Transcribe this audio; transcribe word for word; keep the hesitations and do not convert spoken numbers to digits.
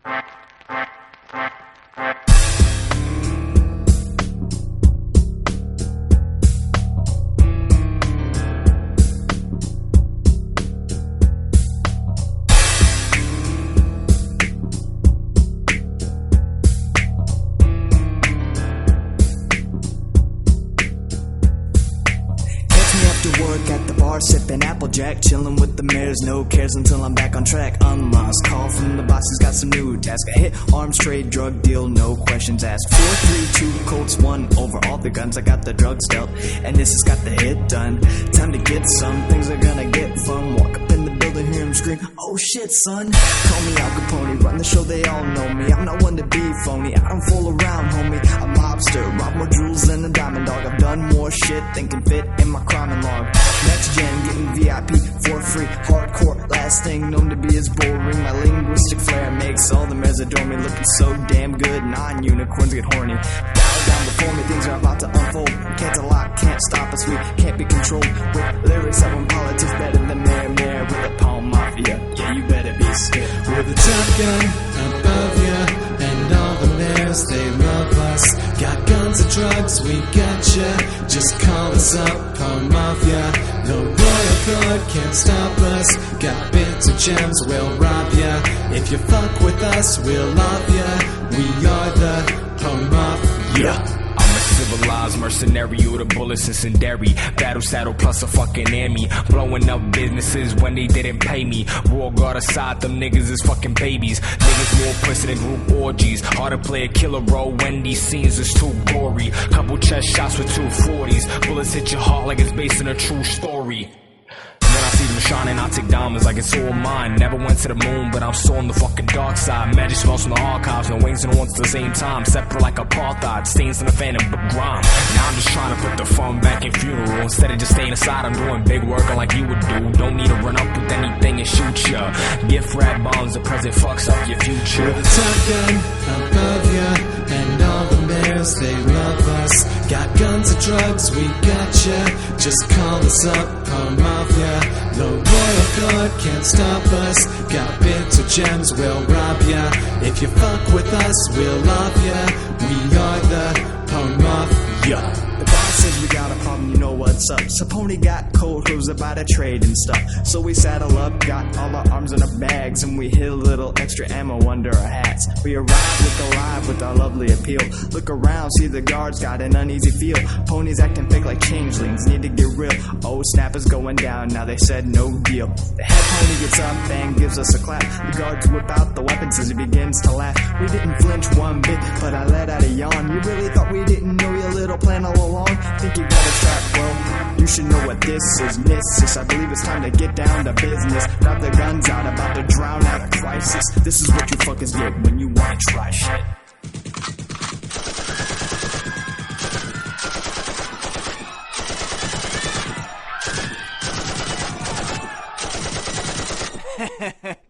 Work at the bar, sipping Applejack, chilling with the mares, no cares until I'm back on track. Unlost call from the boss, he's got some new task. I hit arms trade, drug deal, no questions asked. Four, three, two, Colts, one over all the guns. I got the drugs dealt, and this has got the hit done. Time to get some things are gonna get fun. Walk up in the building, hear him scream, oh shit, son. Call me Al Capone, run the show, they all know me. I'm not one to be phony, I don't fool around, homie. I'm a mobster, rob more jewels than a diamond dog. I've done more shit than can fit in my crime log. Next gen, getting V I P for free, hardcore, last thing known to be is boring. My linguistic flair makes all the mares adore me, looking so damn good, non-unicorns get horny. Bow down before me, things are about to unfold. Can't lock, can't stop us, we can't be controlled. With lyrics that want politics better than Mare Mare. With the Palm Mafia, yeah, you better be scared. We're the top gun above ya, and all the mares, they love us. Got guns and drugs, we got ya. Just call us up, Palm Mafia. No royal guard can't stop us. Got bits of gems, we'll rob ya. If you fuck with us, we'll love ya. We are the Palm Mafia. Yeah. I'm a civilized mercenary with a bullets incendiary. Battle saddle plus a fucking Emmy. Blowing up businesses when they didn't pay me. War guard aside, them niggas is fucking babies. Niggas more pussy than group orgies. Hard to play a killer role when these scenes is too gory. Couple chest shots with two forties. Bullets hit your heart like it's based on a true story. When I see them shining, I take diamonds like it's all mine. Never went to the moon, but I'm still on the fucking dark side. Magic smells from the archives, no wings and ones at the same time. Separate like apartheid, stains in the phantom but grime. Now I'm just trying to put the fun back in funeral. Instead of just staying aside, I'm doing big work like you would do. Don't need to run up with anything and shoot ya. Gift wrap bombs, the present fucks up your future. We're the top gun above ya, and all the mares, they love us. Got guns and drugs, we got ya. Just call us up, Palm Mafia. No royal guard can't stop us. Got bits of gems, we'll rob ya. If you fuck with us, we'll love ya. We are the Palm Mafia. The boss says we got a problem, you know what's up. Saponi got cold, who's about to trade and stuff. So we saddle up, got all our arms in our bags, and we hid a little extra ammo under our hats. We arrive, look alive with our lovely appeal. Look around, see the guards got an uneasy feel. Ponies acting fake like changelings, need to get real. Oh, snap is going down, now they said no deal. The head pony gets up and gives us a clap. The guards whip out the weapons as he begins to laugh. We didn't flinch one bit, but I let out a yawn. You really thought we didn't know your little plan all along? Think you got a trap, well, you should know what this is. Missus, I believe it's time to get down to business. Grab the guns out, about to drown out a crisis. This is what you fuckers get when you wanna try shit. Heh heh heh.